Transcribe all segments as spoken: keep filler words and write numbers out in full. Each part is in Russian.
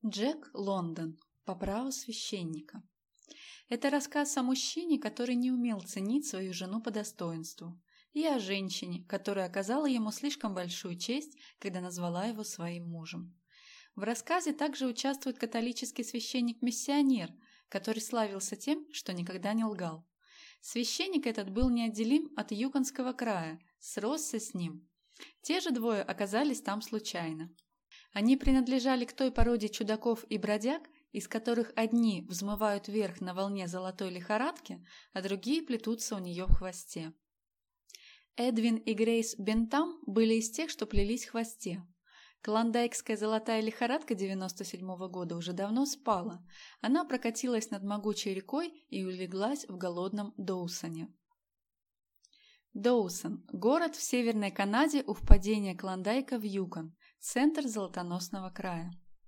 Джек Лондон. По праву священника. Это рассказ о мужчине, который не умел ценить свою жену по достоинству, и о женщине, которая оказала ему слишком большую честь, когда назвала его своим мужем. В рассказе также участвует католический священник-миссионер, который славился тем, что никогда не лгал. Священник этот был неотделим от Юконского края, сросся с ним. Те же двое оказались там случайно. Они принадлежали к той породе чудаков и бродяг, из которых одни взмывают вверх на волне золотой лихорадки, а другие плетутся у нее в хвосте. Эдвин и Грейс Бентам были из тех, что плелись в хвосте. Клондайкская золотая лихорадка девяносто седьмого года уже давно спала. Она прокатилась над могучей рекой и улеглась в голодном Доусоне. Доусон – город в Северной Канаде у впадения Клондайка в Юкон, центр золотоносного края.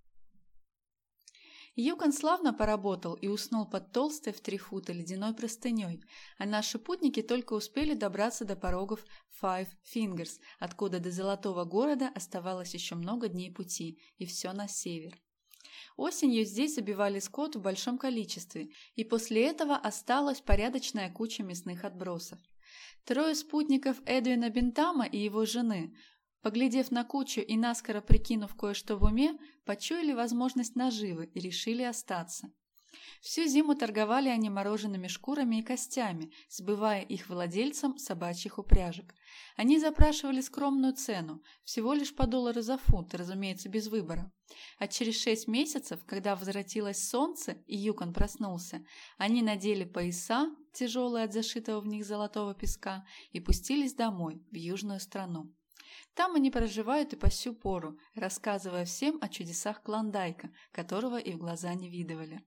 Юкон славно поработал и уснул под толстой в три фута ледяной простыней, а наши путники только успели добраться до порогов Five Fingers, откуда до Золотого города оставалось еще много дней пути, и все на север. Осенью здесь забивали скот в большом количестве, и после этого осталась порядочная куча мясных отбросов. Трое спутников Эдвина Бентама и его жены, поглядев на кучу и наскоро прикинув кое-что в уме, почуяли возможность наживы и решили остаться. Всю зиму торговали они мороженными шкурами и костями, сбывая их владельцам собачьих упряжек. Они запрашивали скромную цену, всего лишь по доллару за фунт, разумеется, без выбора. А через шесть месяцев, когда возвратилось солнце и Юкон проснулся, они надели пояса, тяжелые от зашитого в них золотого песка, и пустились домой, в южную страну. Там они проживают и по сю пору, рассказывая всем о чудесах Клондайка, которого и в глаза не видывали.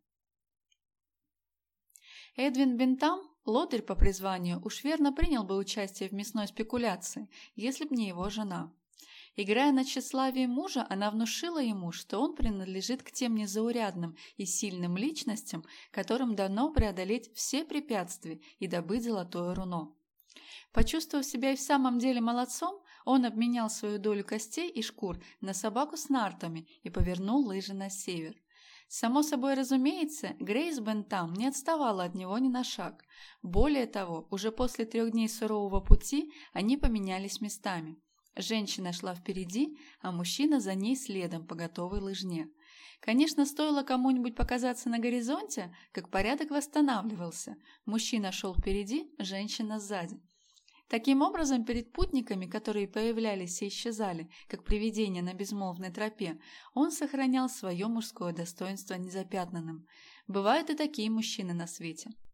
Эдвин Бентам, лодырь по призванию, уж верно принял бы участие в мясной спекуляции, если б не его жена. Играя на тщеславие мужа, она внушила ему, что он принадлежит к тем незаурядным и сильным личностям, которым дано преодолеть все препятствия и добыть золотое руно. Почувствовав себя и в самом деле молодцом, он обменял свою долю костей и шкур на собаку с нартами и повернул лыжи на север. Само собой разумеется, Грейс Бентам не отставала от него ни на шаг. Более того, уже после трех дней сурового пути они поменялись местами. Женщина шла впереди, а мужчина за ней следом по готовой лыжне. Конечно, стоило кому-нибудь показаться на горизонте, как порядок восстанавливался. Мужчина шел впереди, женщина сзади. Таким образом, перед путниками, которые появлялись и исчезали, как привидения на безмолвной тропе, он сохранял свое мужское достоинство незапятнанным. Бывают и такие мужчины на свете.